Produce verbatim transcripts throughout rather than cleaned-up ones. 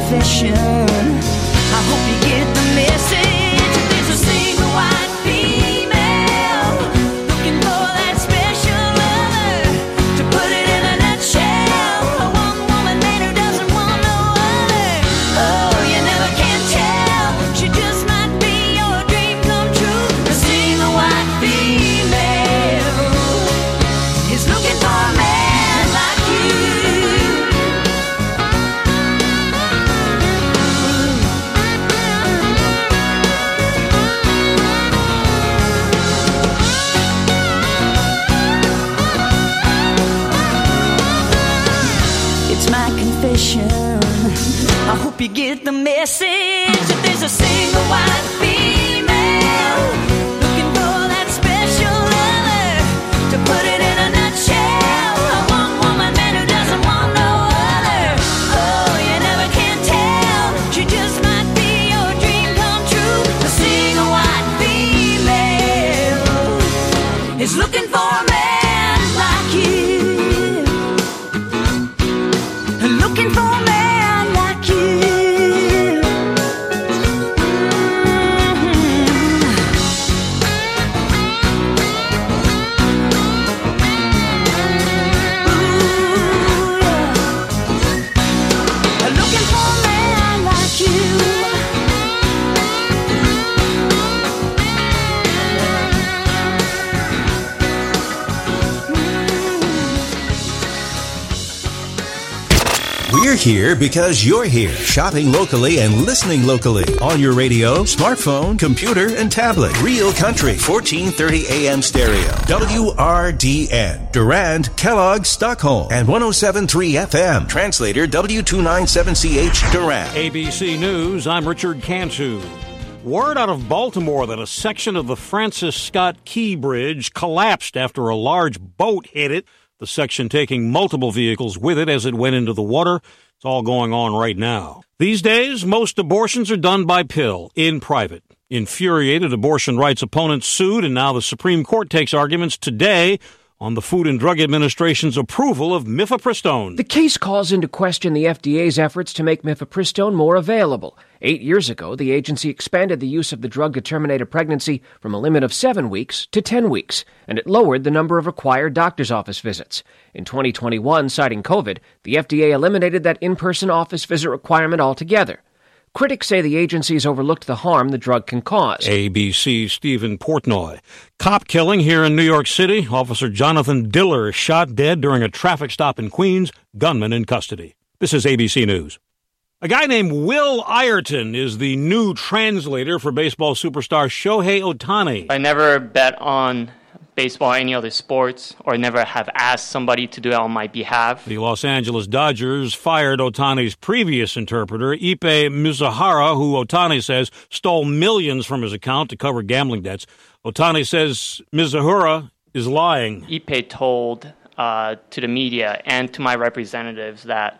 confession. I hope you get the message. There's a single white female looking for that special lover to put it in a nutshell. A one woman man who doesn't want no other. Oh, you never can tell. She just might be your dream come true. A single white female is looking for a man like you. It's my confession. I hope you get the message. If there's a single white female looking for that special lover to put it in a nutshell. A one woman man who doesn't want no other. Oh, you never can tell. She just might be your dream come true. A single white female is looking for a man like you. Looking for a man like you. Ooh, yeah. Looking for a man like you. We're here because you're here, shopping locally and listening locally on your radio, smartphone, computer, and tablet. Real Country, fourteen thirty A M stereo. W R D N, Durand, Kellogg, Stockholm, and one oh seven point three F M. Translator W two ninety-seven C H, Durand. A B C News, I'm Richard Cantu. Word out of Baltimore that a section of the Francis Scott Key Bridge collapsed after a large boat hit it. The section taking multiple vehicles with it as it went into the water. It's all going on right now. These days, most abortions are done by pill, in private. Infuriated abortion rights opponents sued, and now the Supreme Court takes arguments today on the Food and Drug Administration's approval of mifepristone. The case calls into question the F D A's efforts to make mifepristone more available. Eight years ago, the agency expanded the use of the drug to terminate a pregnancy from a limit of seven weeks to ten weeks, and it lowered the number of required doctor's office visits. In twenty twenty-one, citing COVID, the F D A eliminated that in-person office visit requirement altogether. Critics say the agency's overlooked the harm the drug can cause. A B C's Stephen Portnoy. Cop killing here in New York City. Officer Jonathan Diller shot dead during a traffic stop in Queens. Gunman in custody. This is A B C News. A guy named Will Ireton is the new translator for baseball superstar Shohei Ohtani. I never bet on baseball or any other sports, or never have asked somebody to do it on my behalf. The Los Angeles Dodgers fired Ohtani's previous interpreter, Ippei Mizuhara, who Ohtani says stole millions from his account to cover gambling debts. Ohtani says Mizuhara is lying. Ippei told uh, to the media and to my representatives that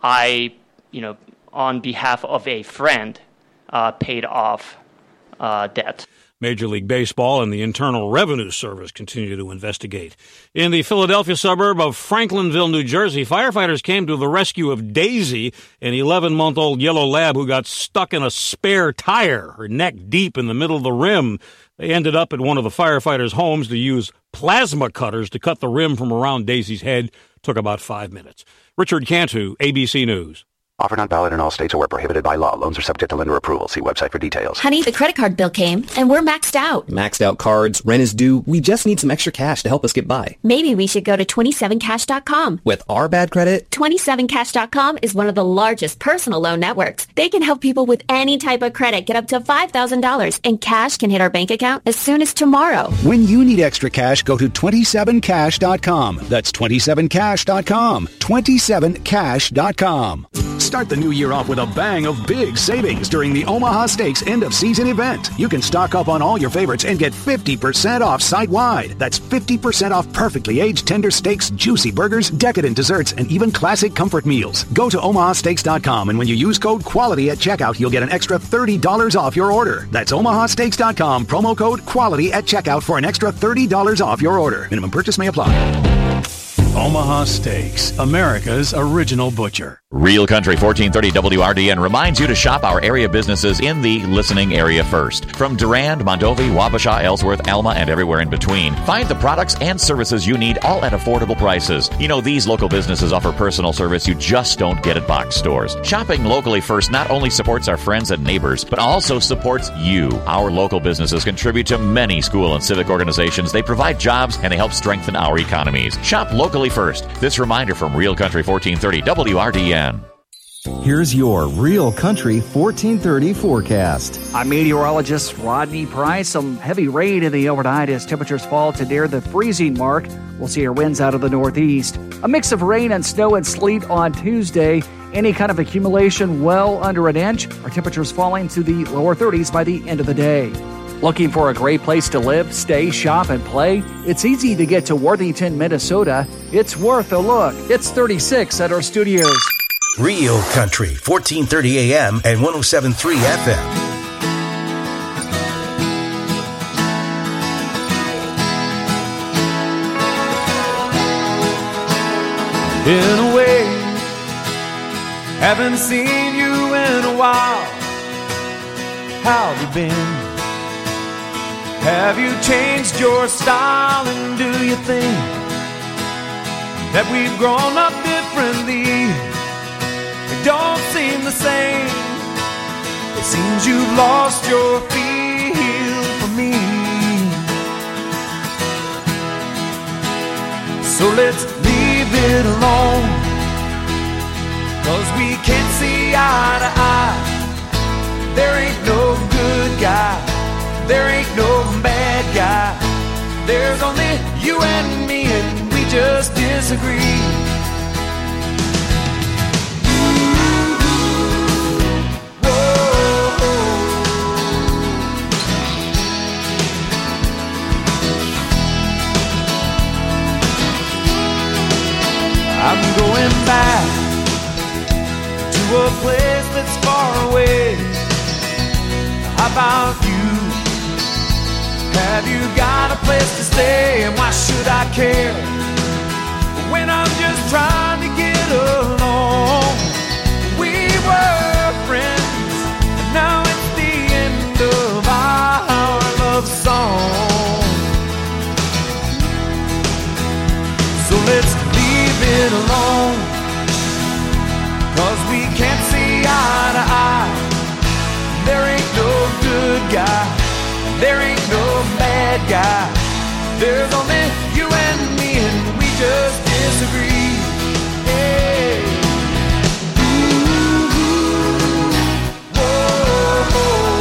I, you know, on behalf of a friend, uh, paid off uh, debt. Major League Baseball and the Internal Revenue Service continue to investigate. In the Philadelphia suburb of Franklinville, New Jersey, firefighters came to the rescue of Daisy, an eleven-month-old yellow lab who got stuck in a spare tire, her neck deep in the middle of the rim. They ended up at one of the firefighters' homes to use plasma cutters to cut the rim from around Daisy's head. Took about five minutes. Richard Cantu, A B C News. Offer not valid in all states or where prohibited by law. Loans are subject to lender approval. See website for details. Honey, the credit card bill came, and we're maxed out. Maxed out cards, rent is due. We just need some extra cash to help us get by. Maybe we should go to twenty-seven cash dot com. With our bad credit? twenty-seven cash dot com is one of the largest personal loan networks. They can help people with any type of credit get up to five thousand dollars, and cash can hit our bank account as soon as tomorrow. When you need extra cash, go to twenty-seven cash dot com. That's twenty-seven cash dot com. twenty-seven cash dot com. Start the new year off with a bang of big savings during the Omaha Steaks end-of-season event. You can stock up on all your favorites and get fifty percent off site-wide. That's fifty percent off perfectly aged tender steaks, juicy burgers, decadent desserts, and even classic comfort meals. Go to omaha steaks dot com, and when you use code QUALITY at checkout, you'll get an extra thirty dollars off your order. That's omaha steaks dot com, promo code QUALITY at checkout for an extra thirty dollars off your order. Minimum purchase may apply. Omaha Steaks, America's original butcher. Real Country fourteen thirty W R D N reminds you to shop our area businesses in the listening area first. From Durand, Mondovi, Wabasha, Ellsworth, Alma, and everywhere in between. Find the products and services you need all at affordable prices. You know, these local businesses offer personal service you just don't get at box stores. Shopping locally first not only supports our friends and neighbors, but also supports you. Our local businesses contribute to many school and civic organizations. They provide jobs and they help strengthen our economies. Shop locally first. This reminder from Real Country fourteen thirty W R D N. Here's your Real Country fourteen thirty forecast. I'm meteorologist Rodney Price. Some heavy rain in the overnight as temperatures fall to near the freezing mark. We'll see our winds out of the northeast. A mix of rain and snow and sleet on Tuesday. Any kind of accumulation well under an inch. Our temperatures falling to the lower thirties by the end of the day. Looking for a great place to live, stay, shop, and play? It's easy to get to Worthington, Minnesota. It's worth a look. It's thirty-six at our studios. Real Country, fourteen thirty A M and one oh seven point three F M. Been away, haven't seen you in a while. How have you been? Have you changed your style? And do you think that we've grown up differently? It don't seem the same. It seems you've lost your feel for me. So let's leave it alone, 'cause we can't see eye to eye. There ain't no good guy, there ain't no bad guy. There's only you and me, and we just disagree. I'm going back to a place that's far away. How about you? Have you got a place to stay? And why should I care when I'm just trying to get along? We were friends, and now it's the end of our love song. So let's leave it alone, 'cause we can't see eye to eye. There ain't no good guy, there ain't no bad guy. There's only you and me, and we just disagree. Hey. Ooh, whoa, whoa.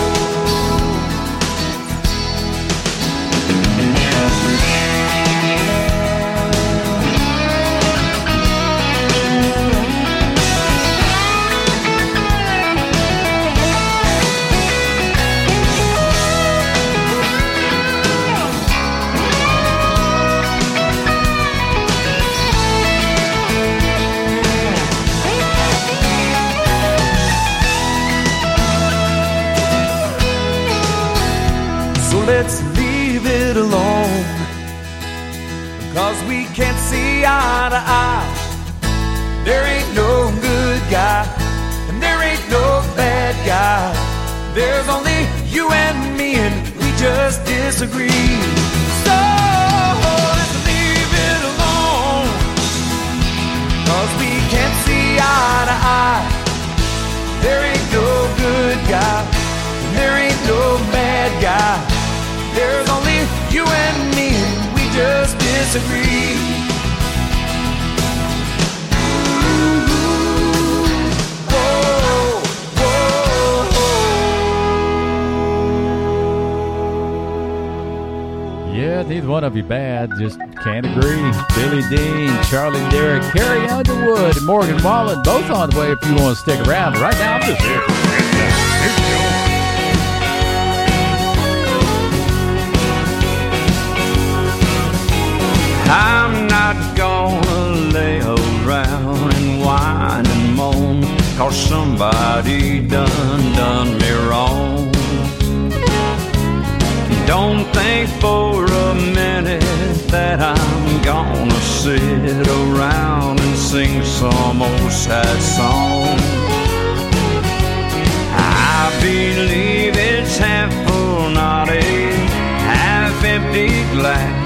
Let's leave it alone, 'cause we can't see eye to eye. There ain't no good guy, and there ain't no bad guy. There's only you and me, and we just disagree. So let's leave it alone, 'cause we can't see eye to eye. There ain't no good guy, and there ain't no bad guy. There's only you and me, and we just disagree. Whoa, whoa. Yeah, neither one of you bad, just can't agree. Billy Dean, Charlie Derrick, Carrie Underwood, and Morgan Wallen, both on the way if you want to stick around. Right now, I'm just here for it. I'm not gonna lay around and whine and moan, 'cause somebody done done me wrong. Don't think for a minute that I'm gonna sit around and sing some old sad song. I believe it's half full, not a half empty glass.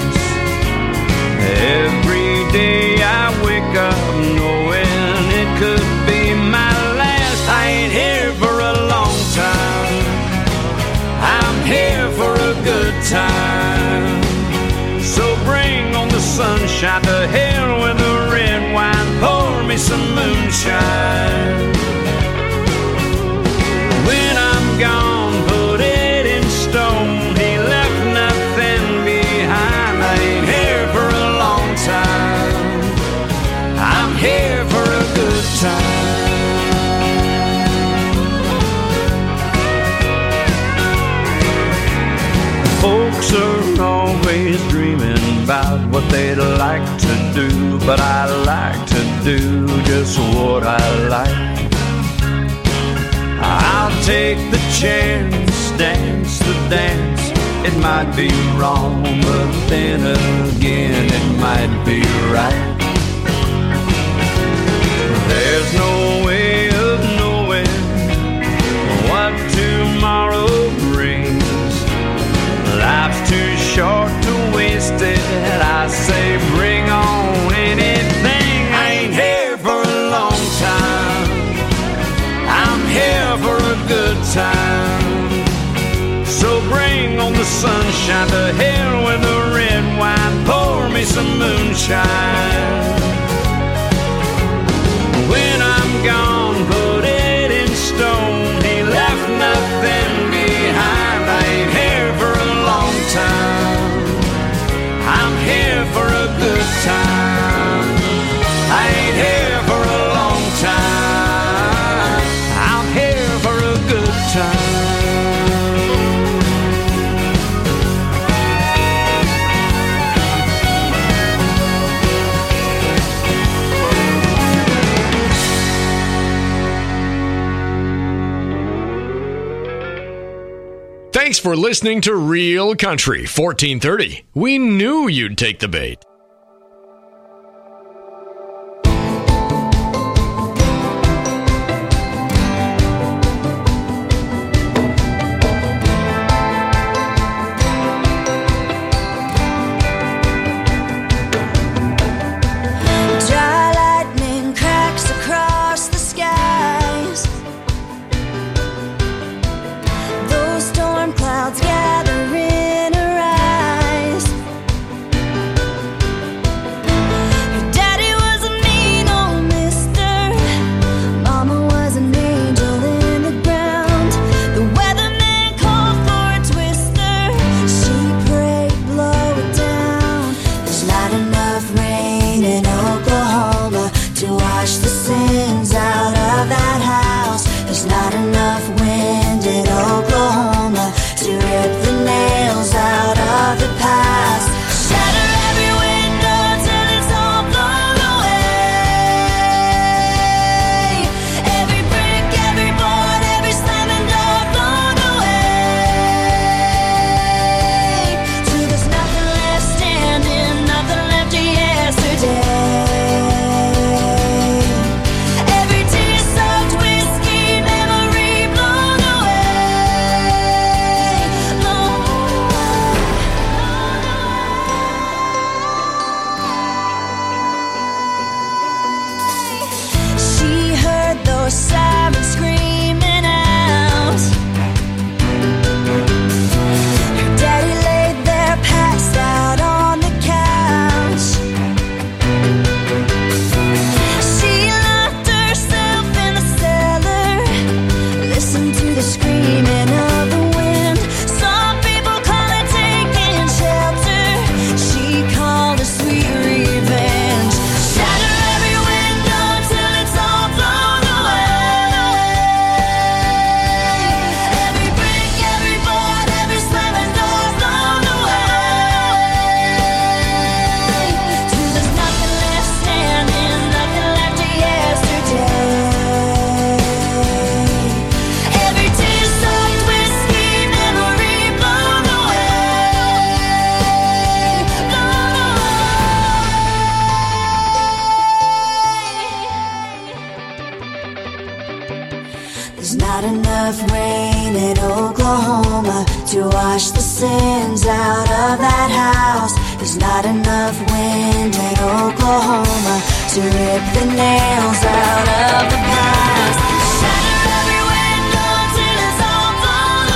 Every day I wake up knowing it could be my last. I ain't here for a long time, I'm here for a good time. So bring on the sunshine, to hell with the red wine, pour me some moonshine. When I'm gone, put it in stone, he left nothing behind. I ain't here for a long time, I'm here for a good time. Folks are always dreaming about what they'd like to do, but I like to do just what I like. I'll take the chance, dance the dance. It might be wrong, but then again it might be right. There's no way of knowing what tomorrow brings. Life's too short to waste it. I say bring on anything. I ain't here for a long time, I'm here for a good time. So bring on the sunshine, to hell with the red wine, pour me some moonshine. When I'm gone, put it in stone, he left nothing behind. I ain't here for a long time, I'm here for a good time. I ain't here for a long time, I'm here for a good time. Thanks for listening to Real Country fourteen thirty. We knew you'd take the bait. Dry lightning cracks across the skies. Those storm clouds gather in her eyes. There's not enough rain in Oklahoma to wash the sins out of that house. There's not enough wind in Oklahoma to rip the nails out of the past. Shatter every window till it's all blown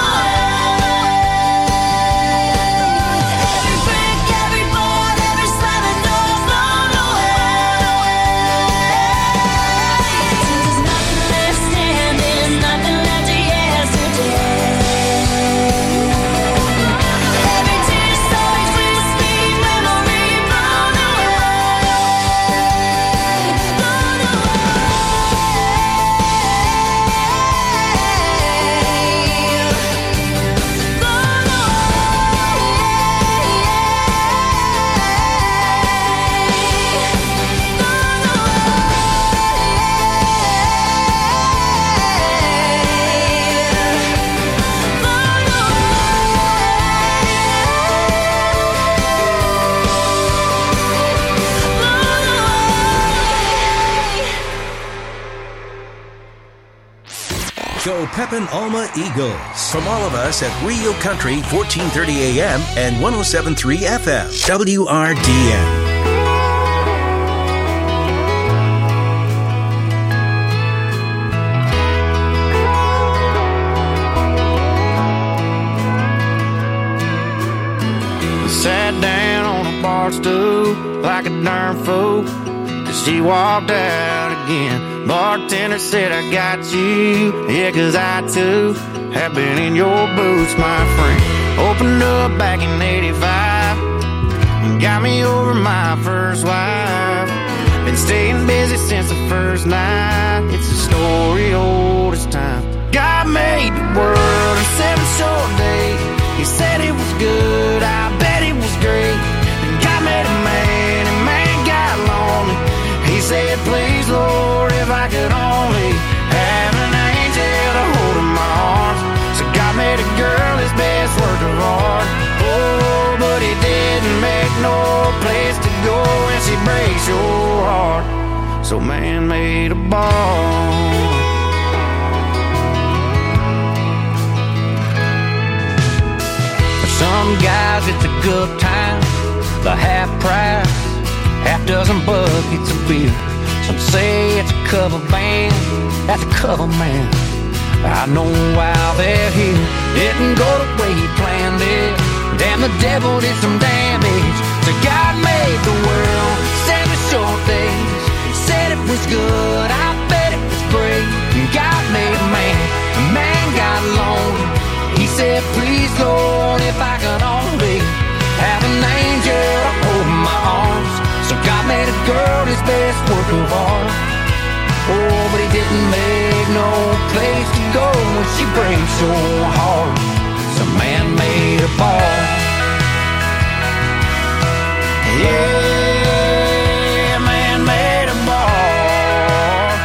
away. Every brick, every board, every slamming door's blown away. Since there's nothing left standing, nothing left to yesterday. Every tear so sweet, sweet memory blown away. Blown Go Pepin Alma Eagles. From all of us at Rio Country, fourteen thirty A M and one oh seven point three F M. W R D N. Sat down on a bar stool like a darn fool, 'cause she walked out again. Bartender said, I got you, yeah, 'cause I too have been in your boots, my friend. Opened up back in eighty-five and got me over my first wife. Been staying busy since the first night. It's a story old as time. God made the world in seven short days. He said it was good, I bet it was great. And God made a man, and man got lonely. He said, please, Lord, if I could only have an angel to hold in my arms. So God made a girl his best work of art. Oh, but he didn't make no place to go when she breaks your heart. So man made a ball. Some guys, it's a good time, the half price, half dozen buckets of beer. Some say it's a cover band, that's a cover man. I know why they're here. Didn't go the way he planned it. Damn, the devil did some damage. So God made the world, seven short days. Said it was good, I bet it was great. God made a man, a man got lonely. He said, please, Lord, if I could only have an angel to hold in my arms. So God made a girl his best work of art. Oh, but he didn't make no place to go when she breaks your heart. So man made a ball. Yeah, man made a ball.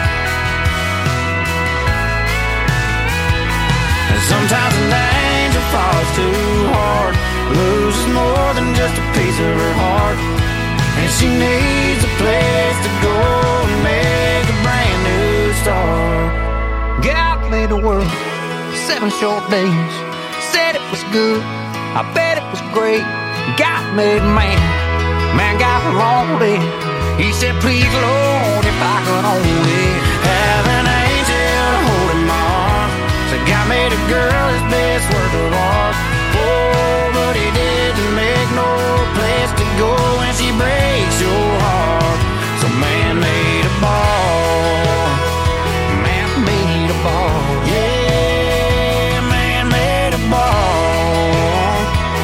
And sometimes an angel falls too hard, loses more than just a piece of her heart. And she needs a place to go and make a brand new start. God made the world, seven short days. Said it was good, I bet it was great. God made man, man got lonely. He said, please, Lord, if I could only have an angel to hold in my arms. So God made a girl his best work of art. Oh, but he didn't make no place to go when she breaks your heart. So man made a ball. Man made a ball. Yeah, man made a ball.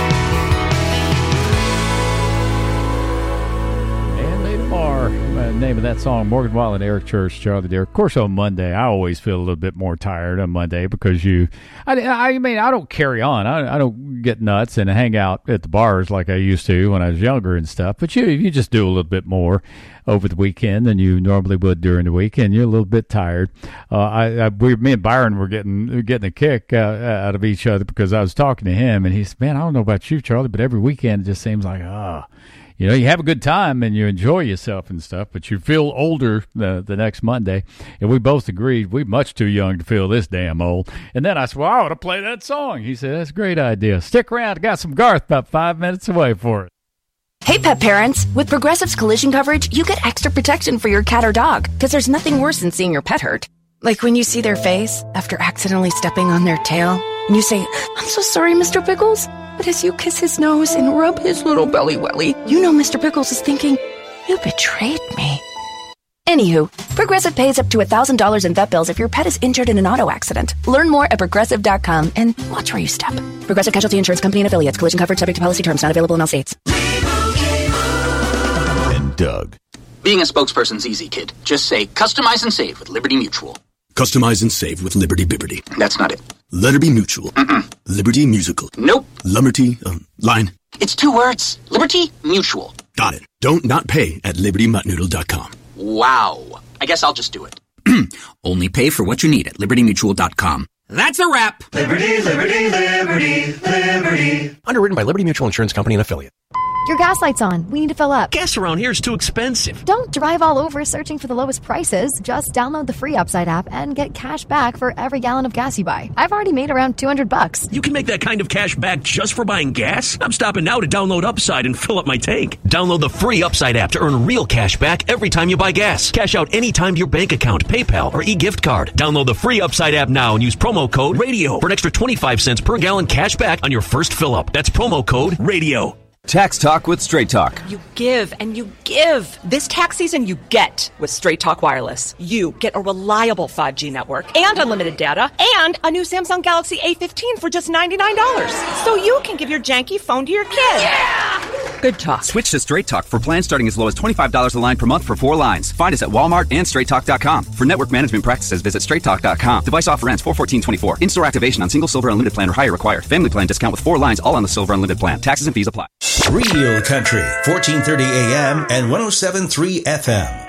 Man made a bar. Uh, name of that song, Morgan Wallen and Eric Church, Charlie Dare. Of course, on Monday, I always feel a little bit more tired on Monday because you, I, I mean, I don't carry on. I, I don't get nuts and hang out at the bars like I used to when I was younger and stuff. But you, you just do a little bit more over the weekend than you normally would during the week, and you're a little bit tired. Uh, I, I we, me and Byron were getting getting a kick uh, out of each other because I was talking to him, and he said, "Man, I don't know about you, Charlie, but every weekend it just seems like ah." Oh, you know, you have a good time and you enjoy yourself and stuff, but you feel older the, the next Monday. And we both agreed we're much too young to feel this damn old. And then I said, well, I ought to play that song. He said, that's a great idea. Stick around. I got some Garth about five minutes away for it. Hey, pet parents. With Progressive's collision coverage, you get extra protection for your cat or dog, because there's nothing worse than seeing your pet hurt. Like when you see their face after accidentally stepping on their tail, and you say, I'm so sorry, Mister Pickles. But as you kiss his nose and rub his little belly welly, you know Mister Pickles is thinking, you betrayed me. Anywho, Progressive pays up to one thousand dollars in vet bills if your pet is injured in an auto accident. Learn more at progressive dot com and watch where you step. Progressive Casualty Insurance Company and Affiliates. Collision coverage subject to policy terms. Not available in all states. And Doug. Being a spokesperson's easy, kid. Just say, customize and save with Liberty Mutual. Customize and save with Liberty Bibberty. That's not it. Letterby Mutual. Mm-mm. Liberty Musical. Nope. Lumberty, um, line. It's two words. Liberty Mutual. Got it. Don't not pay at liberty mutt noodle dot com. Wow. I guess I'll just do it. Only pay for what you need at liberty mutual dot com. That's a wrap. Liberty, liberty, liberty, liberty. Underwritten by Liberty Mutual Insurance Company and Affiliate. Your gas light's on. We need to fill up. Gas around here is too expensive. Don't drive all over searching for the lowest prices. Just download the free Upside app and get cash back for every gallon of gas you buy. I've already made around two hundred bucks. You can make that kind of cash back just for buying gas? I'm stopping now to download Upside and fill up my tank. Download the free Upside app to earn real cash back every time you buy gas. Cash out anytime to your bank account, PayPal, or e-gift card. Download the free Upside app now and use promo code RADIO for an extra twenty-five cents per gallon cash back on your first fill up. That's promo code RADIO. Tax Talk with Straight Talk. You give and you give. This tax season, you get with Straight Talk Wireless. You get a reliable five G network and unlimited data and a new Samsung Galaxy A fifteen for just ninety-nine dollars. So you can give your janky phone to your kid. Yeah! Good talk. Switch to Straight Talk for plans starting as low as twenty-five dollars a line per month for four lines. Find us at Walmart and straight talk dot com. For network management practices, visit straight talk dot com. Device offer ends four fourteen twenty-four. In-store activation on single Silver Unlimited plan or higher required. Family plan discount with four lines all on the Silver Unlimited plan. Taxes and fees apply. Real Country, fourteen thirty A M and one oh seven point three F M.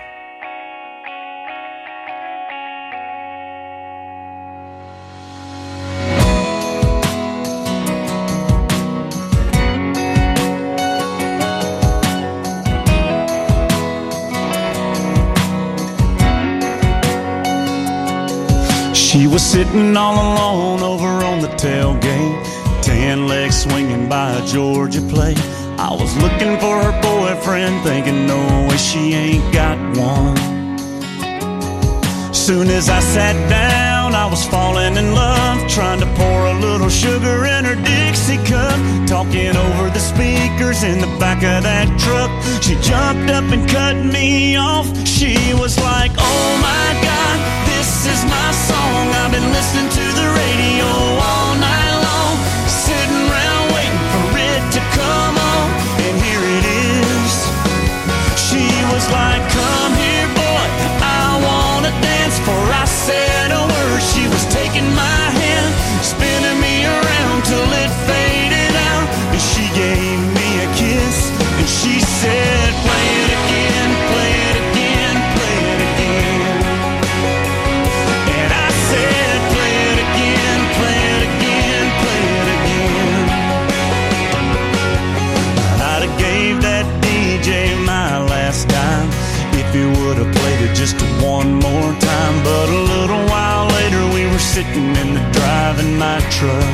She was sitting all alone over on the tailgate, tan legs swinging by a Georgia plate. I was looking for her boyfriend, thinking no way she ain't got one. Soon as I sat down, I was falling in love, trying to pour a little sugar in her Dixie cup, talking over the speakers in the back of that truck. She jumped up and cut me off. She was like, oh my God, this is my song. I've been listening to the radio all night long, sitting around waiting for it to come on, and here it is. She was like, come here boy, I wanna dance. For I said a word, she was taking my hand, spinning me around till it faded out, and she gave me a kiss, and she said, play it again, play it again, play it again. And I said, play it again, play it again, play it again. I'd have gave that D J my last dime if he would have played it just one more time. But a little while later we were sitting in the driving my truck.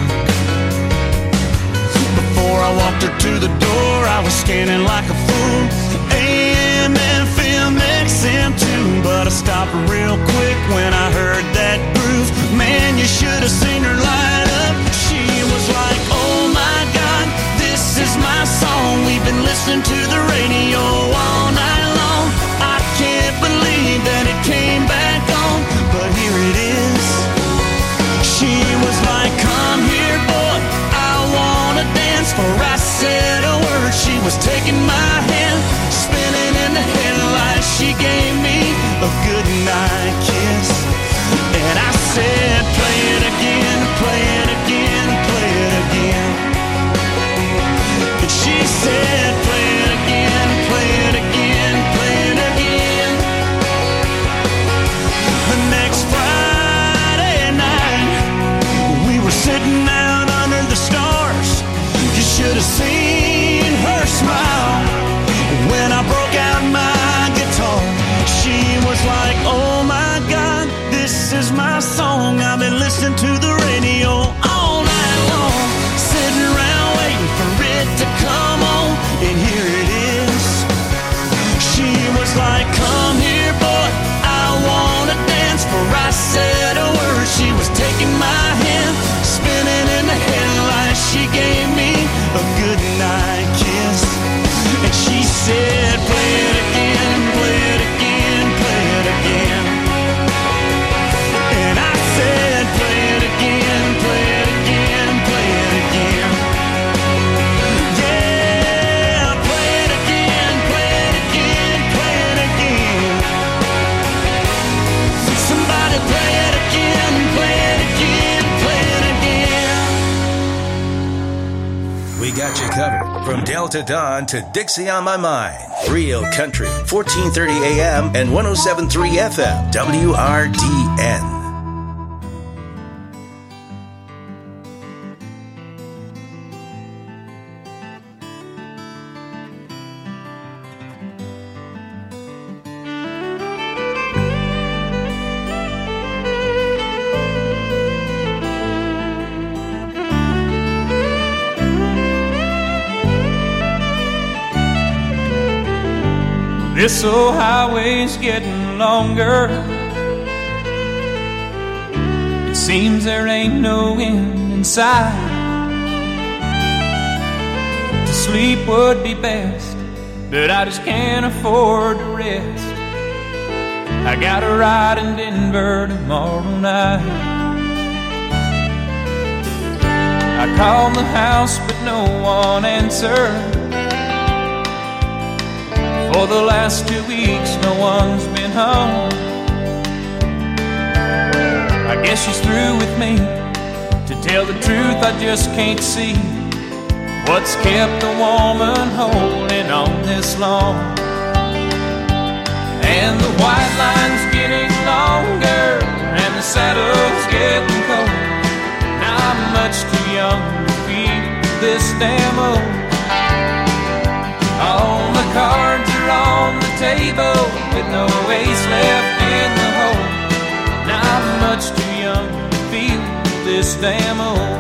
Before I walked her to the door, I was scanning like a fool, A M, F M, X M too. But I stopped real quick when I heard that groove. Man, you should have seen her light up. She was like, oh my God, this is my song. We've been listening to the radio all night long. I can't believe that it came back on, but here it is. She was like, come here boy, I wanna dance. For I said a word, she was taking my hand, spinning in the headlights. She gave me a good night kiss, and I said, listen to the radio all night long, sitting around waiting for it to come on, and here it is. She was like, come here, boy, I wanna dance. For I said a word, she was taking my hand, spinning in the headlights. She gave me a good night kiss, and she said, play it again, play it again, play it again. And I said, play it again, play it again, play it again. Yeah, play it again, play it again, play it again. Somebody play it again, play it again, play it again. We got you covered. From Delta Dawn to Dixie on My Mind. Real Country, fourteen thirty A M and one oh seven point three F M, W R D N. This old highway's getting longer. It seems there ain't no end in sight. To sleep would be best, but I just can't afford to rest. I got a ride in Denver tomorrow night. I called the house, but no one answered. For the last two weeks, no one's been home. I guess she's through with me. To tell the truth, I just can't see what's kept the woman holding on this long. And the white line's getting longer, and the saddle's getting cold. Now I'm much too young to feel this damn old. All the cards are on the table with no ace left in the hole. Now I'm much too young to feel this damn old.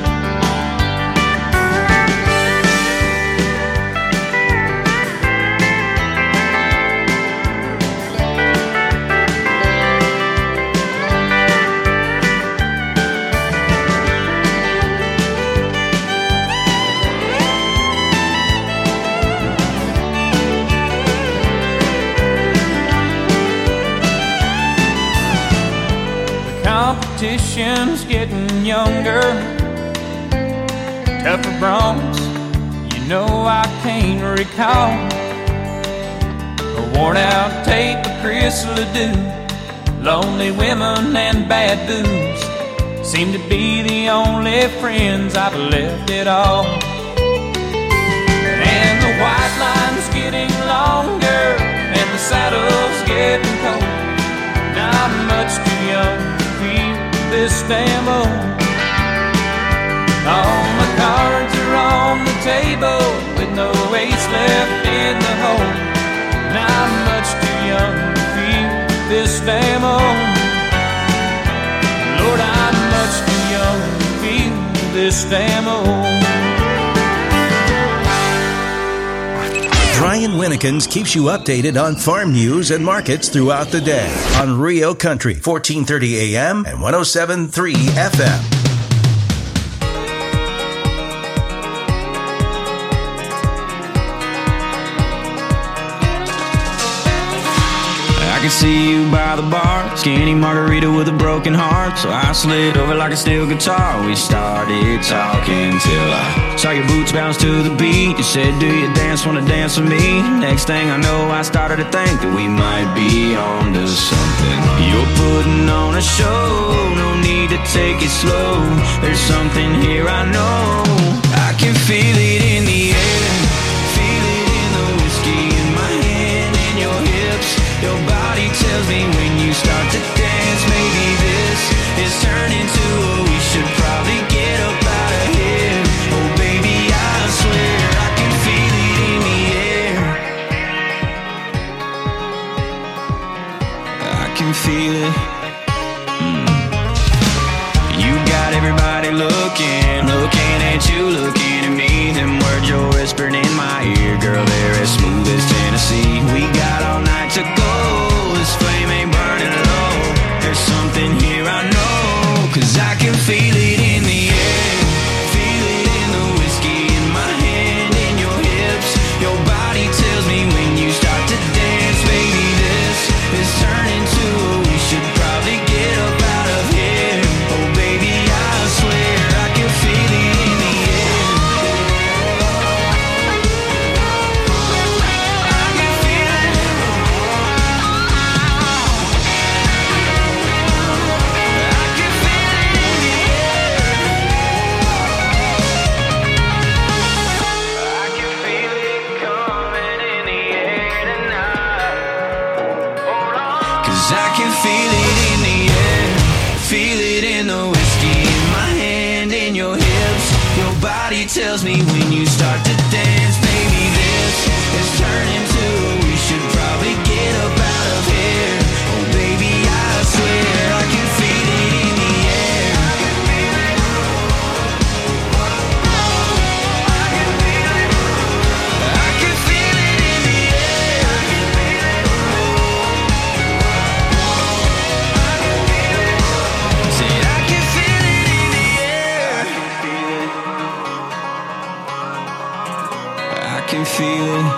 Competition's getting younger, tougher broncs, you know I can't recall. A worn out tape of Chris Ledoux, lonely women and bad booze seem to be the only friends I've left at all. And the white line's getting longer, and the saddle's getting cold. Now I'm much too young to feel this damn old. All my cards are on the table with no ace left in the hole. Now I'm much too young to feel this damn old. Lord, I'm much too young to feel this damn old. Brian Winnekins keeps you updated on farm news and markets throughout the day on Rio Country, fourteen thirty A M and one oh seven point three F M. I can see you by the bar, skinny margarita with a broken heart. So I slid over like a steel guitar. We started talking till I saw your boots bounce to the beat. You said, do you dance, wanna dance with me? Next thing I know, I started to think that we might be on to something. You're putting on a show, no need to take it slow. There's something here I know. I can feel it in the air, feel it in the whiskey in my hand and your hips. Your body tells me when you start to dance, maybe this is turning to a we should probably get up out of here. Oh baby, I swear I can feel it in the air. I can feel it. Mm. everybody looking, looking at you, looking at me. Them words you're whispering in my ear, girl, they're as smooth as Tennessee. We got all night to go, this flame ain't burning low. There's something here I know, cause I can feel it in the air. Feel it in the whiskey in my hand, in your hips. Your body tells me when you start to dance, baby, this is turning to a we should probably get up out of here. Oh baby, I swear I can feel it in the air. I can feel it. I can feel it in the air. I can feel it coming in the air tonight. Hold on. Cause I can feel it in the air. Feel it in the whiskey in my hand, in your hips. Your body tells me when you start to dance, baby, this is turning to we should probably get up out of here. Oh baby, I swear I can feel it in the air. I can feel it. I can feel it. I can feel it in the air. I can feel it. I can feel it. Say I can feel it in the air. I can feel it.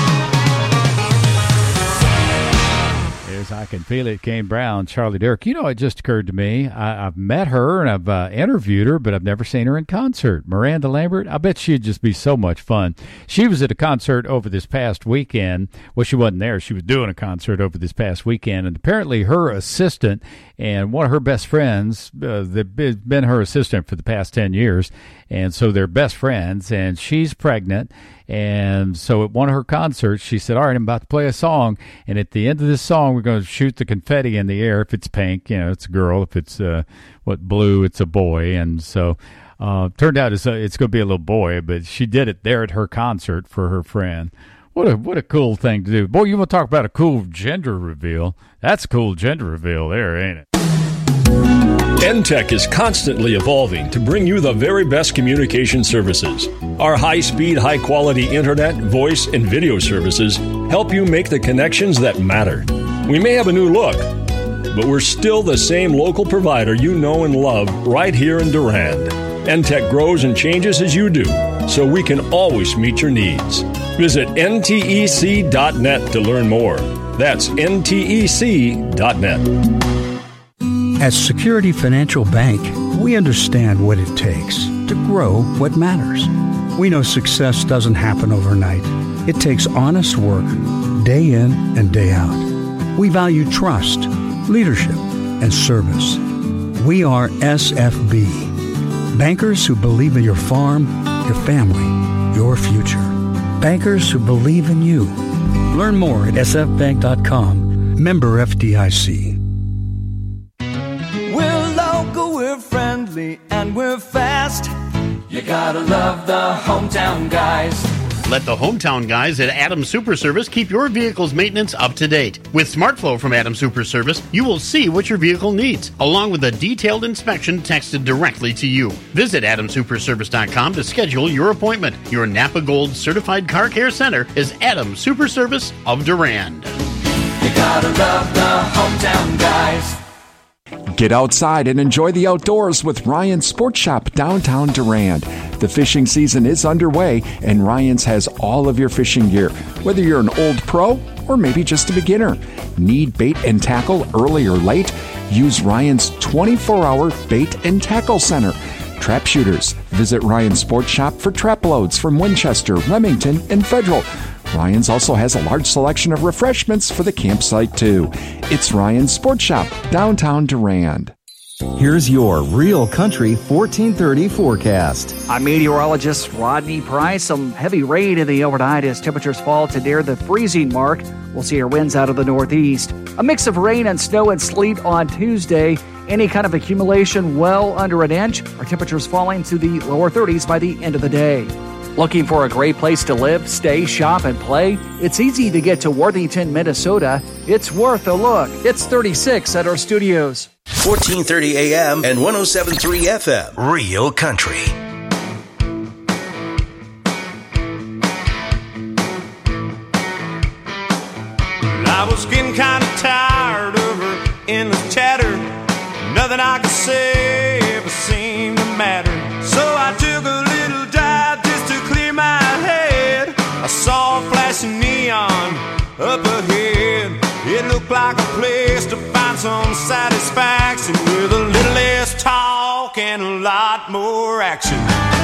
There's I Can Feel It, Kane Brown, Charlie Derrick. You know, it just occurred to me, I, I've met her and I've uh, interviewed her, but I've never seen her in concert. Miranda Lambert, I bet she'd just be so much fun. She was at a concert over this past weekend. Well, she wasn't there. She was doing a concert over this past weekend, and apparently her assistant and one of her best friends, uh, they've been her assistant for the past ten years, and so they're best friends, and she's pregnant. And so at one of her concerts, she said, all right, I'm about to play a song. And at the end of this song, we're going to shoot the confetti in the air. If it's pink, you know, it's a girl. If it's uh, what blue, it's a boy. And so uh, turned out it's, a, it's going to be a little boy, but she did it there at her concert for her friend. What a what a cool thing to do. Boy, you want to talk about a cool gender reveal. That's a cool gender reveal there, ain't it? N T E C is constantly evolving to bring you the very best communication services. Our high-speed, high-quality internet, voice, and video services help you make the connections that matter. We may have a new look, but we're still the same local provider you know and love right here in Durand. N T E C grows and changes as you do, so we can always meet your needs. Visit N T E C dot net to learn more. That's N T E C dot net. At Security Financial Bank, we understand what it takes to grow what matters. We know success doesn't happen overnight. It takes honest work, day in and day out. We value trust, leadership, and service. We are S F B, bankers who believe in your farm, your family, your future. Bankers who believe in you. Learn more at S F bank dot com. Member F D I C. We're local, we're friendly, and we're fast. You gotta love the hometown guys. Let the hometown guys at Adams Super Service keep your vehicle's maintenance up to date. With SmartFlow from Adams Super Service, you will see what your vehicle needs, along with a detailed inspection texted directly to you. Visit Adams Super Service dot com to schedule your appointment. Your Napa Gold Certified Car Care Center is Adams Super Service of Durand. You gotta love the hometown guys. Get outside and enjoy the outdoors with Ryan's Sports Shop downtown Durand. The fishing season is underway, and Ryan's has all of your fishing gear, whether you're an old pro or maybe just a beginner. Need bait and tackle early or late? Use Ryan's twenty-four hour bait and tackle center. Trap shooters, visit Ryan's Sports Shop for trap loads from Winchester, Remington, and Federal. Ryan's also has a large selection of refreshments for the campsite, too. It's Ryan's Sports Shop, downtown Durand. Here's your Real Country fourteen thirty forecast. I'm meteorologist Rodney Price. Some heavy rain in the overnight as temperatures fall to near the freezing mark. We'll see our winds out of the northeast. A mix of rain and snow and sleet on Tuesday. Any kind of accumulation well under an inch. Our temperatures falling to the lower thirties by the end of the day. Looking for a great place to live, stay, shop, and play? It's easy to get to Worthington, Minnesota. It's worth a look. It's thirty-six at our studios. fourteen thirty A M and one oh seven point three F M. Real Country. I was getting kind of tired of her endless chatter. Nothing I could say ever seemed to matter. So I took a little drive just to clear my head. I saw a flashing neon up ahead. It looked like a place to find some satisfaction, with a little less talk and a lot more action.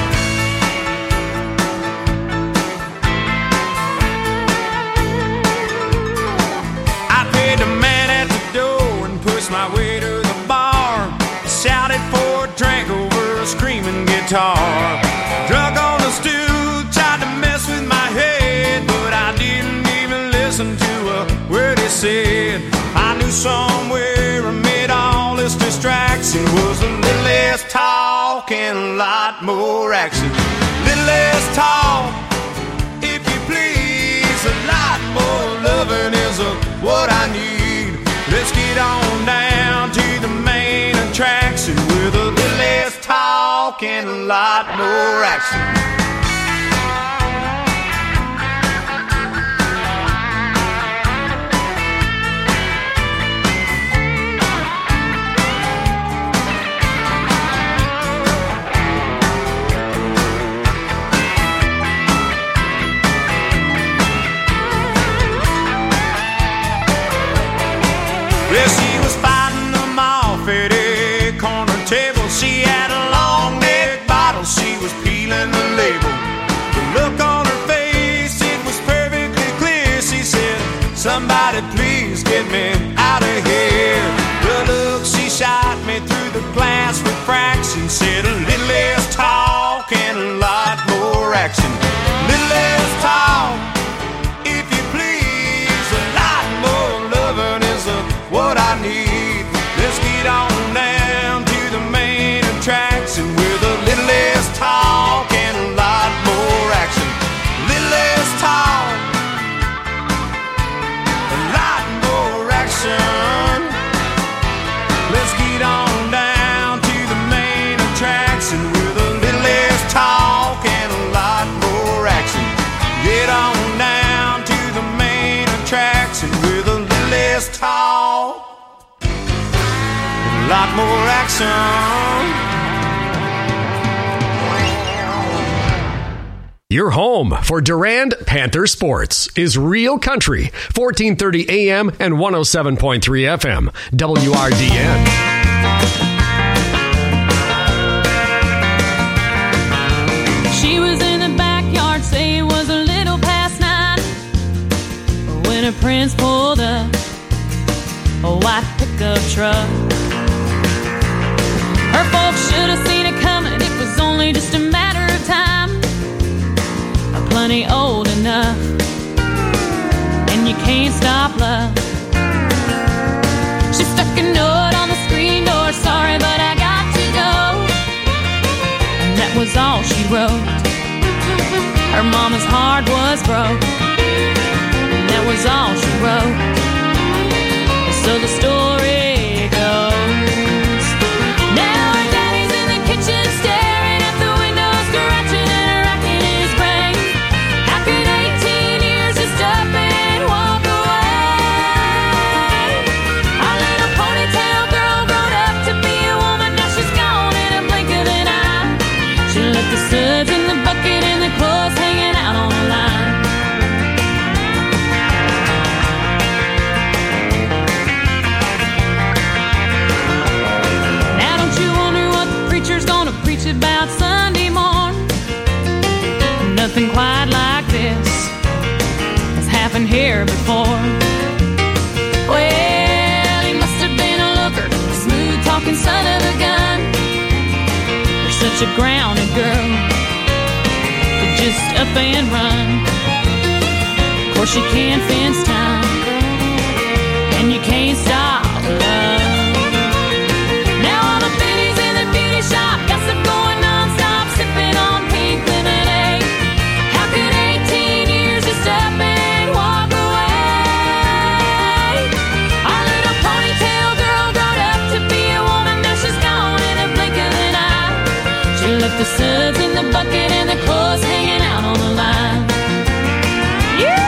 The man at the door and pushed my way to the bar. Shouted for a drink over a screaming guitar. Drunk on the stool, tried to mess with my head, but I didn't even listen to a word he said. I knew somewhere amid all this distraction was a little less talk and a lot more action. Little less talk, if you please, a lot more loving is a what I need. Let's get on down to the main attraction, with a little less talk and a lot more action. Well, she was fighting them off at a corner table. She had a long neck bottle, she was peeling the label. The look on her face, it was perfectly clear. She said, somebody please get me out of here. The look she shot me through the glass refraction said, a little less talk and a lot more action. Little less talk, if you please, a lot more loving is a what I need. Let's get on down to the main attraction, with a little less talk and a lot more action. Little less talk, a lot more action. Let's get on down to the main attraction, with a little less talk and a lot more action. Get on down to the main attraction, with a little less talk, a lot more action. Your home for Durand Panther Sports is Real Country, fourteen thirty A M and one oh seven point three F M, W R D N. She was in the backyard, say it was a little past nine, when her prince pulled up a white pickup truck. Her folks should have seen it coming, it was only just a matter of time. Plenty old enough, and you can't stop love. She stuck a note on the screen door, sorry but I got to go. And that was all she wrote. Her mama's heart was broke, and that was all she wrote. So the story goes, now her daddy's in the kitchen staring at the window, scratching and racking his brain. How could eighteen years just up and walk away? Our little ponytail girl grown up to be a woman, now she's gone in a blink of an eye. She left the suds in the bucket and the clothes hanging out on the line. About Sunday morn, nothing quite like this has happened here before. Well, he must have been a looker, a smooth talking son of a gun. You're such a grounded girl, could just up and run. Of course you can't fence time, and you can't stop love. Now all the biddies in the beauty shop gossip going non-stop, sipping on pink lemonade. How could eighteen years just up and walk away? Our little ponytail girl grown up to be a woman. left the suds in the bucket and the clothes hanging out on the line. Yeah!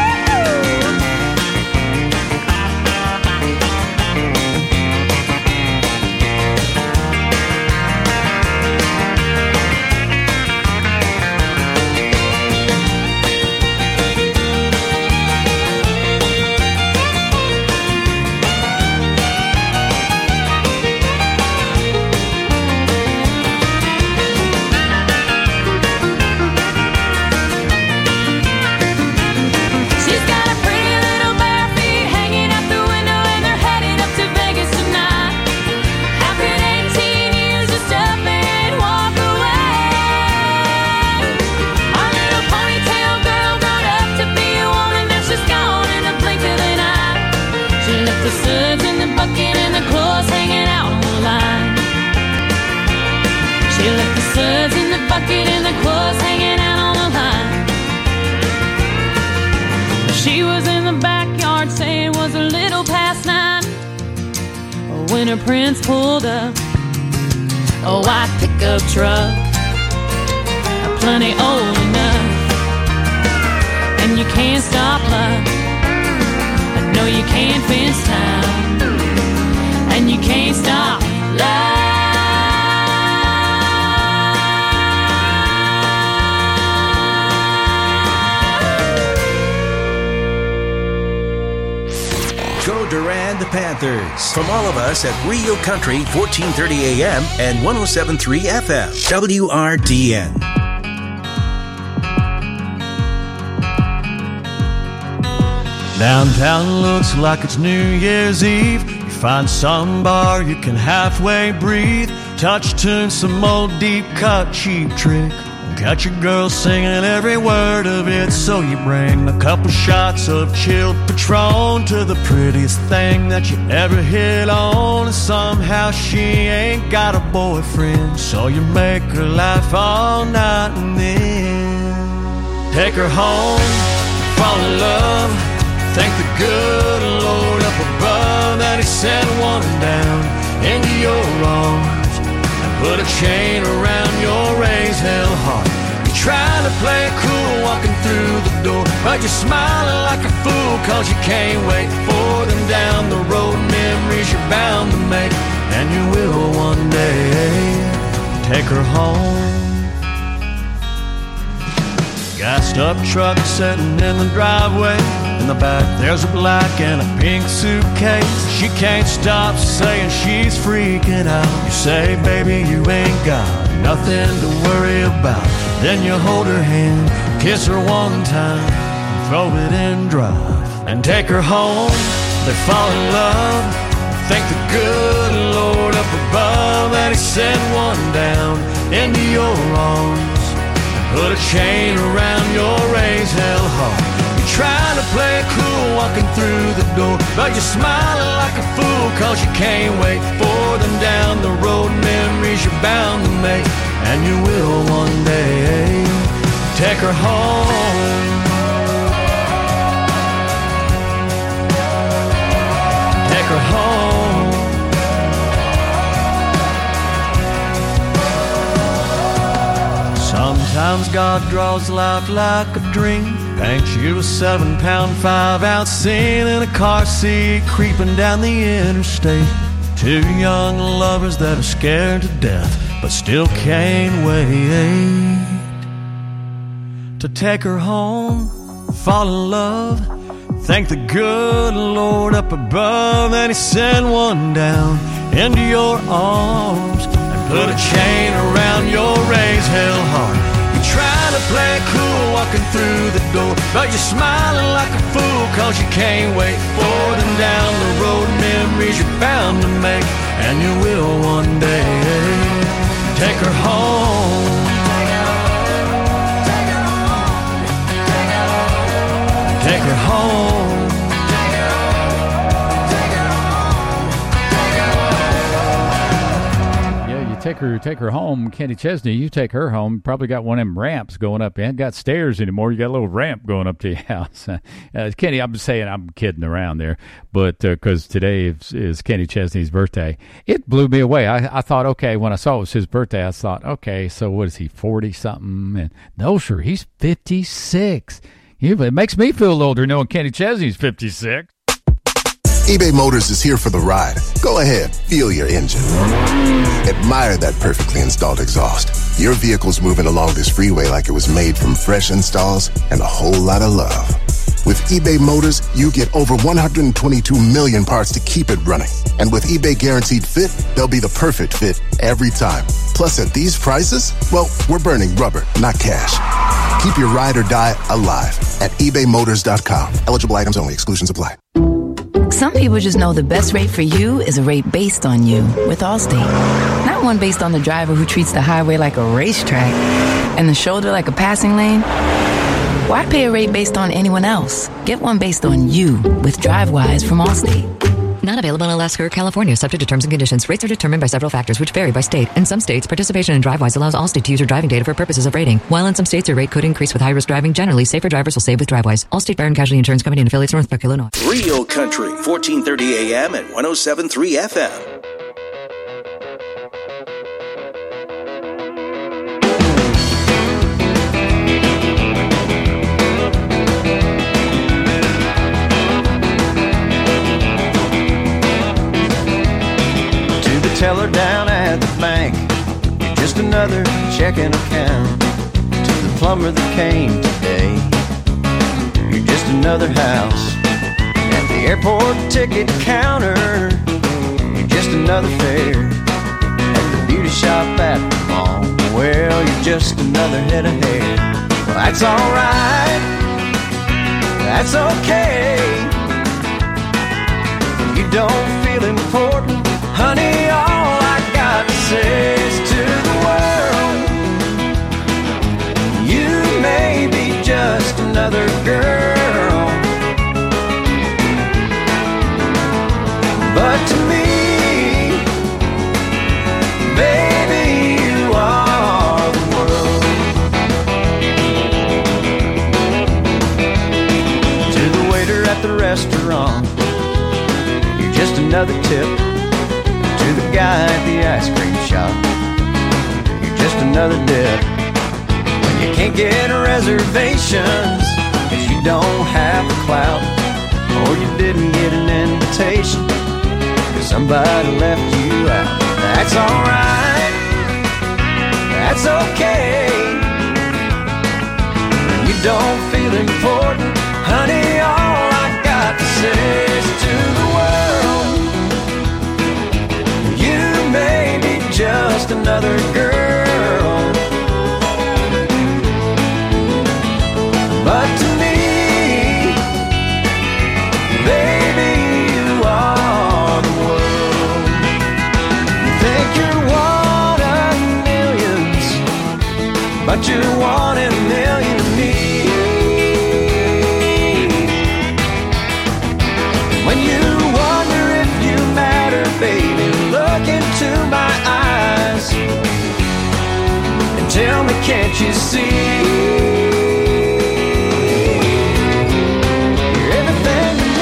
The suds in the bucket and the clothes hanging out on the line. She left the suds in the bucket and the clothes hanging out on the line. She was in the backyard saying it was a little past nine when her prince pulled up a white pickup truck, plenty old enough, and you can't stop love. No, you can't fence time, and you can't stop love. Go Durand Panthers. From all of us at Real Country, fourteen thirty A M and one oh seven point three F M, W R D N. Downtown looks like it's New Year's Eve. You find some bar you can halfway breathe. Touch tune, some old deep cut cheap trick. Got your girl singing every word of it. So you bring a couple shots of chilled Patron to the prettiest thing that you ever hit on. And somehow she ain't got a boyfriend, so you make her laugh all night and then take her home, fall in love. Thank the good Lord up above that He sent one down into your arms and put a chain around your raised hell heart. You're trying to play it cool walking through the door, but you're smiling like a fool cause you can't wait for them down the road. Memories you're bound to make, and you will one day take her home. Gassed up truck sitting in the driveway. In the back there's a black and a pink suitcase. She can't stop saying she's freaking out. You say, baby, you ain't got nothing to worry about. Then you hold her hand, kiss her one time, and throw it in drive and take her home. They fall in love. Thank the good Lord up above that He sent one down into your arms. Put a chain around your raised hell heart. You're trying to play it cool walking through the door, but you're smiling like a fool cause you can't wait for them down the road. Memories you're bound to make, and you will one day take her home. Take her home. Sometimes God draws life like a dream, paints you a seven pound five ounce scene in a car seat creeping down the interstate. Two young lovers that are scared to death but still can't wait to take her home, fall in love. Thank the good Lord up above that He sent one down into your arms and put a chain around your raised hell heart. You're trying to play it cool walking through the door, but you're smiling like a fool cause you can't wait for them down the road. Memories you're bound to make, and you will one day take her home. Take her home. take her take her home. Kenny Chesney, you take her home. Probably got one of them ramps going up. You ain't got stairs anymore. You got a little ramp going up to your house. Uh, Kenny, I'm saying I'm kidding around there, but because uh, today is, is Kenny Chesney's birthday, it blew me away. I, I thought, okay, when I saw it was his birthday, I thought, okay, so what is he, forty something? And no, sure, he's fifty-six. It makes me feel older knowing Kenny Chesney's fifty-six. eBay Motors is here for the ride. Go ahead, feel your engine. Admire that perfectly installed exhaust. Your vehicle's moving along this freeway like it was made from fresh installs and a whole lot of love. With eBay Motors, you get over one hundred twenty-two million parts to keep it running. And with eBay Guaranteed Fit, they'll be the perfect fit every time. Plus, at these prices, well, we're burning rubber, not cash. Keep your ride or die alive at ebay motors dot com. Eligible items only. Exclusions apply. Some people just know the best rate for you is a rate based on you with Allstate. Not one based on the driver who treats the highway like a racetrack and the shoulder like a passing lane. Why pay a rate based on anyone else? Get one based on you with DriveWise from Allstate. Not available in Alaska or California, subject to terms and conditions. Rates are determined by several factors, which vary by state. In some states, participation in DriveWise allows Allstate to use your driving data for purposes of rating. While in some states, your rate could increase with high-risk driving. Generally, safer drivers will save with DriveWise. Allstate Fire and Casualty Insurance Company and affiliates, Northbrook, Illinois. Real Country, fourteen thirty A M and one oh seven point three F M. Teller down at the bank, you're just another checking account. To the plumber that came today, you're just another house. At the airport ticket counter, you're just another fare. At the beauty shop at the mall, well, you're just another head of hair. Well, that's alright, that's okay. You don't feel important, honey, all I got to say is to the world, you may be just another girl, but to me, baby, you are the world. To the waiter at the restaurant, you're just another tip. To the guy at the ice cream shop, you're just another dip. When you can't get reservations, cause you don't have the clout, or you didn't get an invitation, cause somebody left you out. That's alright, that's okay. When you don't feel important, honey, all I got to say is to the world, maybe just another girl, but to me, baby, you are the world. You think you're one of millions, but you're one in a million to me. When you wonder if you matter, baby, look into my eyes and tell me, can't you see? You're everything to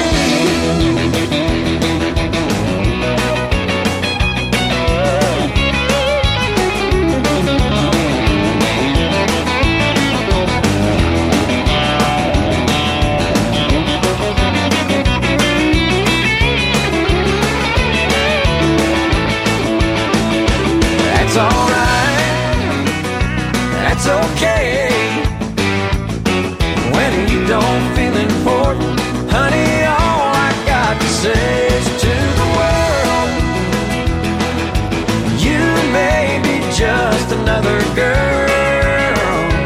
That's alright, that's okay. When you don't feel important, honey, all I got to say is to the world, you may be just another girl,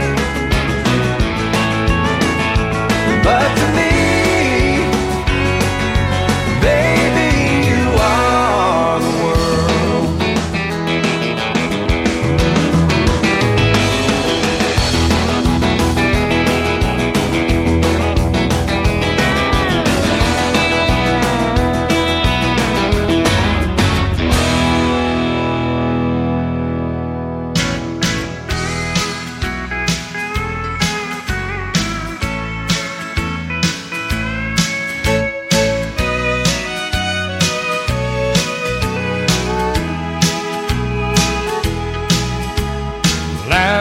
but to me, baby, you are the world.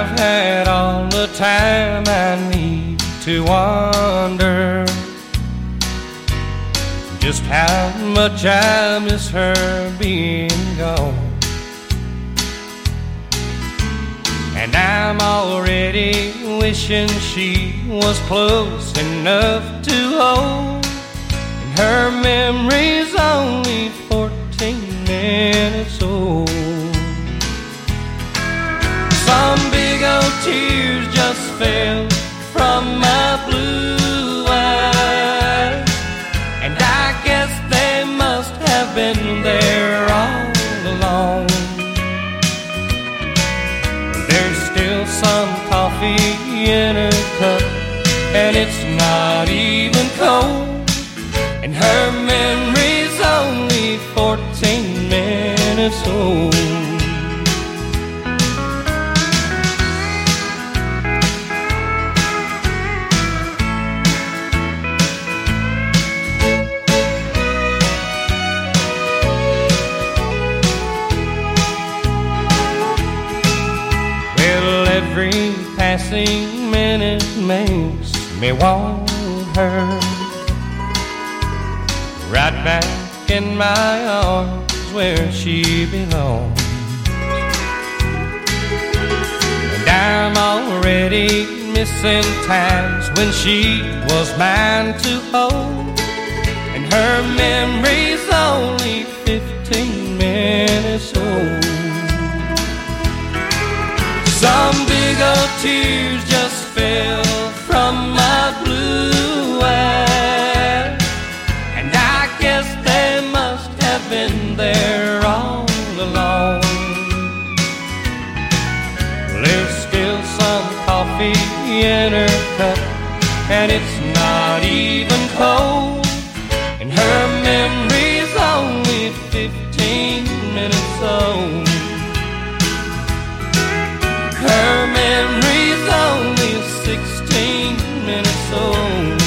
I've had all the time I need to wonder just how much I miss her being gone. And I'm already wishing she was close enough to hold. And her memory's only fourteen minutes old. Some big old tears just fell from my blue eyes, and I guess they must have been there all along. There's still some coffee in her cup, and it's not even cold, and her memory's only fourteen minutes old. Every passing minute makes me want her right back in my arms where she belongs. And I'm already missing times when she was mine to hold, and her memory's only fifteen minutes old. Some big old tears just fell from my blue eyes, and I guess they must have been there all along. There's still some coffee in her cup, and it's not even cold, and her memory's only fifteen minutes old. Her memory's only sixteen minutes old,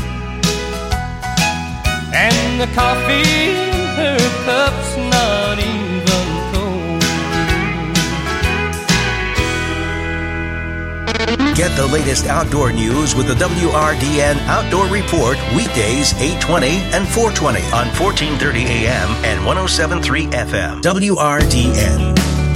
and the coffee in her cup's not even cold. Get the latest outdoor news with the W R D N Outdoor Report weekdays eight twenty and four twenty on fourteen thirty A M and one oh seven point three F M. W R D N.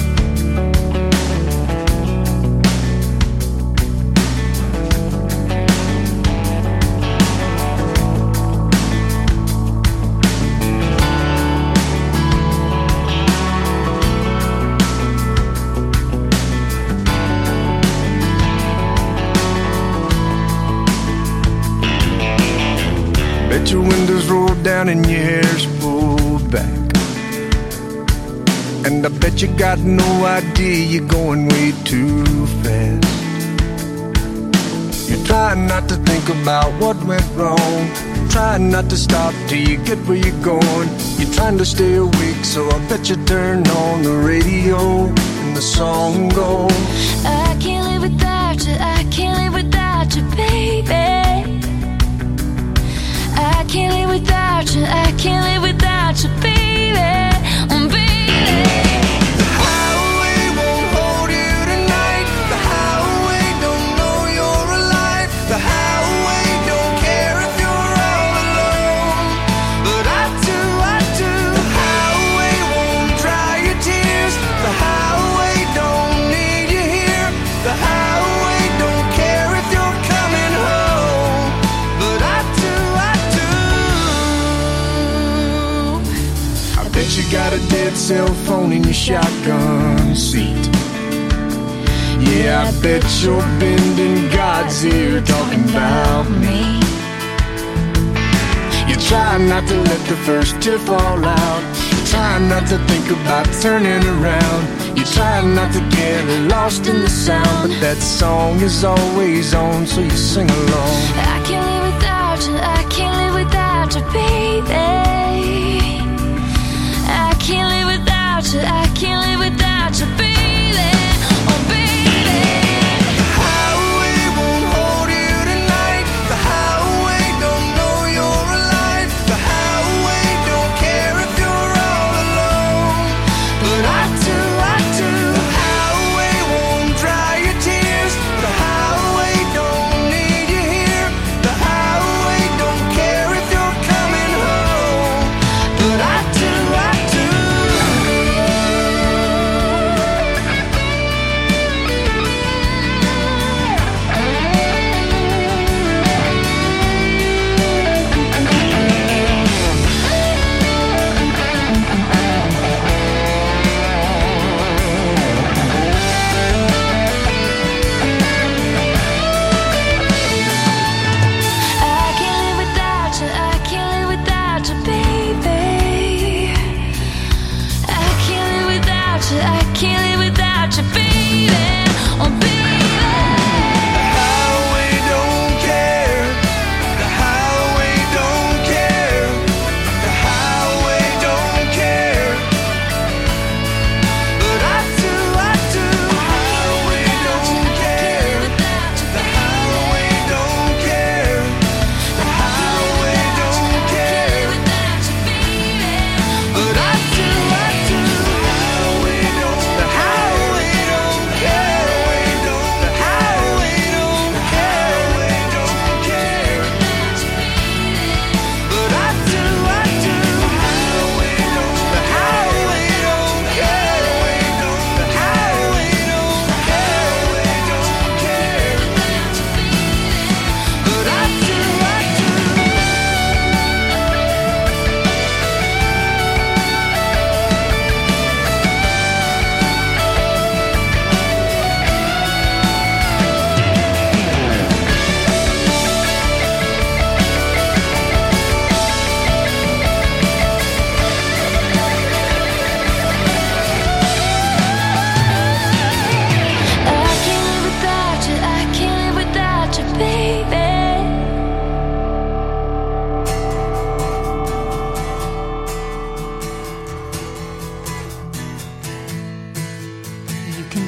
Your windows rolled down and your hair's pulled back, and I bet you got no idea you're going way too fast. You're trying not to think about what went wrong, trying not to stop till you get where you're going. You're trying to stay awake, so I bet you turn on the radio and the song goes, I can't live without you, I can't live without you, baby. I can't live without you, I can't live without you, baby, oh, baby. The highway won't hold you tonight. The highway don't know you're alive. The highway don't care if you're all alone, but I do, I do. The highway won't dry your tears. The highway don't need you here. The highway don't care if you're coming home, but I do, I do. Bet you got a dead cell phone in your shotgun seat. Yeah, I bet you're bending God's ear talking about me. You try not to let the first tear fall out. You try not to think about turning around. You try not to get lost in the sound, but that song is always on, so you sing along. I can't live without you, I can't live without you, baby. I can't live without you, I can't live without you, baby, oh baby. The highway won't hold you tonight. The highway don't know you're alive. The highway don't care if you're all alone, but I do, I do. The highway won't dry your tears.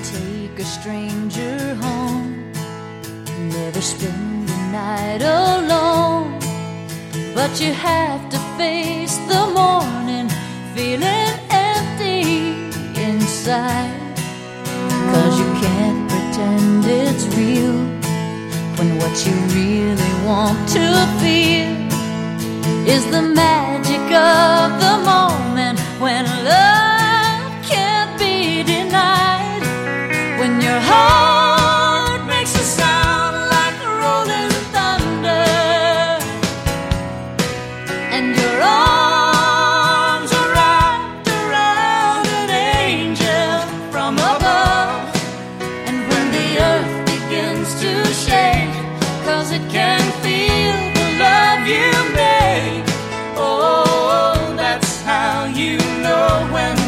take a stranger home, never spend the night alone. But you have to face the morning feeling empty inside. Cause you can't pretend it's real when what you really want to feel is the magic of the moment when love can't be denied. When your heart makes a sound like rolling thunder and your arms are wrapped around an angel from above, and when the earth begins to shake cause it can feel the love you make, oh, that's how you know when